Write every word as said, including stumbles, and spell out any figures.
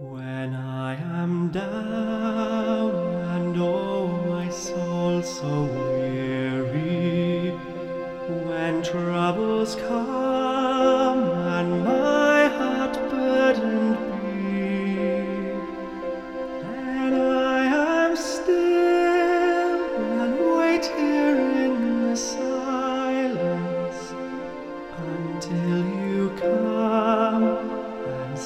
When I am down and oh my soul so weary, when troubles come